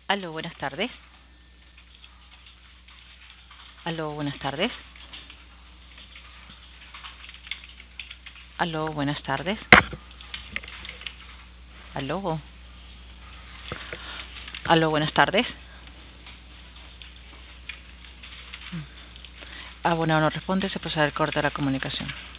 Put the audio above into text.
Aló, buenas tardes. Aló, buenas tardes. Aló, buenas tardes. Aló. Aló, buenas tardes. Bueno, no responde, se procede al corte de la comunicación.